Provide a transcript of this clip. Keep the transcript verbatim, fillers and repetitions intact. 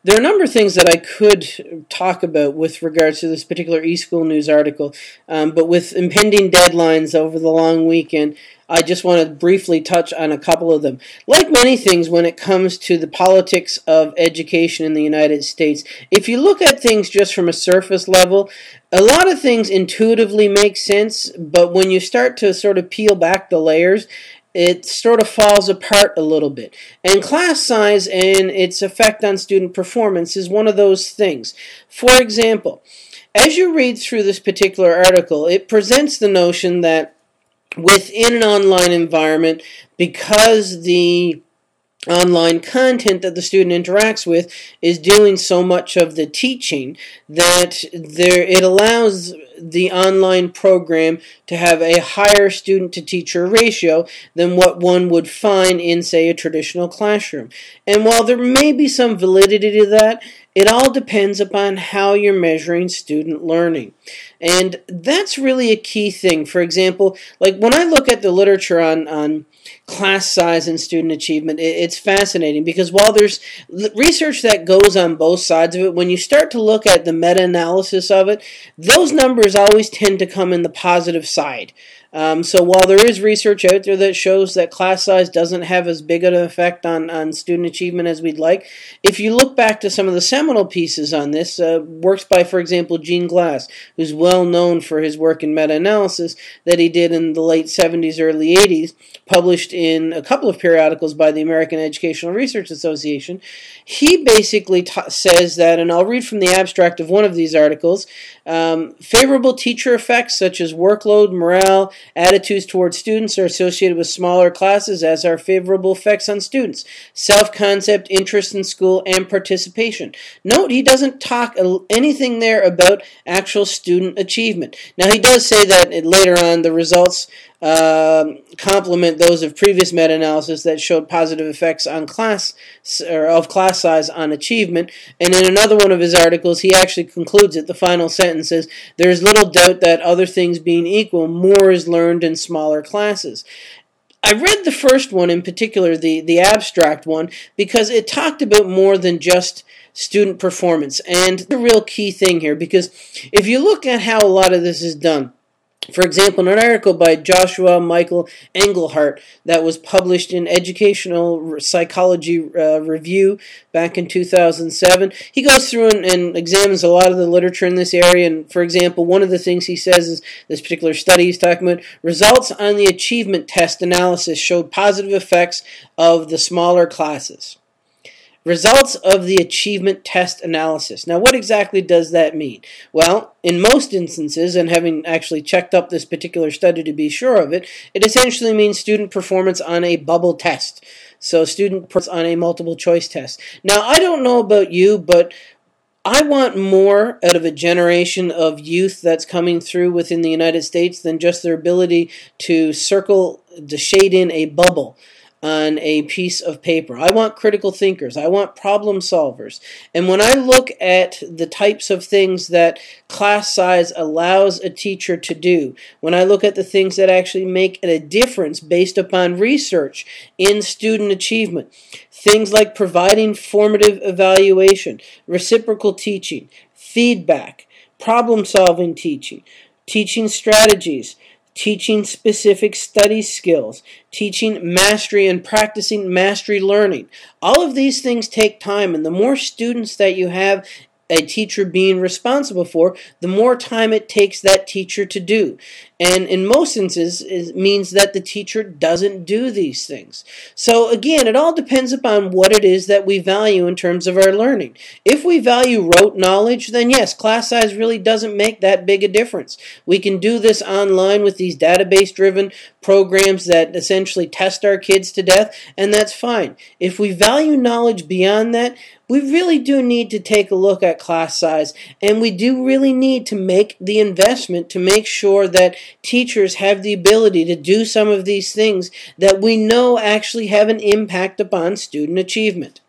There are a number of things that I could talk about with regards to this particular eSchool News article, um, but with impending deadlines over the long weekend, I just want to briefly touch on a couple of them. Like many things when it comes to the politics of education in the United States, if you look at things just from a surface level, a lot of things intuitively make sense, but when you start to sort of peel back the layers, it sort of falls apart a little bit. And class size and its effect on student performance is one of those things. For example, as you read through this particular article, it presents the notion that within an online environment, because the online content that the student interacts with is doing so much of the teaching, that there it allows the online program to have a higher student-to-teacher ratio than what one would find in, say, a traditional classroom. And while there may be some validity to that, it all depends upon how you're measuring student learning. And that's really a key thing. For example, like when I look at the literature on, on class size and student achievement, it's fascinating because while there's research that goes on both sides of it, when you start to look at the meta-analysis of it, those numbers always tend to come in the positive side. Um, so while there is research out there that shows that class size doesn't have as big of an effect on, on student achievement as we'd like, if you look back to some of the seminal pieces on this, uh, works by, for example, Gene Glass, who's well known for his work in meta-analysis that he did in the late seventies, early eighties, published in a couple of periodicals by the American Educational Research Association, he basically t- says that, and I'll read from the abstract of one of these articles, um, favorable teacher effects such as workload, morale, attitudes towards students are associated with smaller classes, as are favorable effects on students, self-concept, interest in school, and participation. Note, he doesn't talk anything there about actual student achievement. Now, he does say that later on the results Um, complement those of previous meta-analysis that showed positive effects on class or of class size on achievement. And in another one of his articles, he actually concludes it. The final sentence is, "There is little doubt that other things being equal, more is learned in smaller classes." I read the first one in particular, the, the abstract one, because it talked about more than just student performance. And the real key thing here, because if you look at how a lot of this is done, for example, in an article by Joshua Michael Engelhardt that was published in Educational Psychology uh, Review back in two thousand seven, he goes through and, and examines a lot of the literature in this area. And, for example, one of the things he says is this particular study he's talking about, results on the achievement test analysis showed positive effects of the smaller classes. Results of the achievement test analysis. Now, what exactly does that mean? Well, in most instances, and having actually checked up this particular study to be sure of it, it essentially means student performance on a bubble test. So student performance on a multiple choice test. Now, I don't know about you, but I want more out of a generation of youth that's coming through within the United States than just their ability to circle, to shade in a bubble on a piece of paper. I want critical thinkers. I want problem solvers. And when I look at the types of things that class size allows a teacher to do, when I look at the things that actually make a difference based upon research in student achievement, things like providing formative evaluation, reciprocal teaching, feedback, problem-solving teaching, teaching strategies, teaching specific study skills, teaching mastery and practicing mastery learning. All of these things take time, and the more students that you have a teacher being responsible for, the more time it takes that teacher to do. And in most instances, it means that the teacher doesn't do these things. So again, it all depends upon what it is that we value in terms of our learning. If we value rote knowledge, then yes, class size really doesn't make that big a difference. We can do this online with these database-driven programs that essentially test our kids to death, and that's fine. If we value knowledge beyond that, we really do need to take a look at class size, and we do really need to make the investment to make sure that teachers have the ability to do some of these things that we know actually have an impact upon student achievement.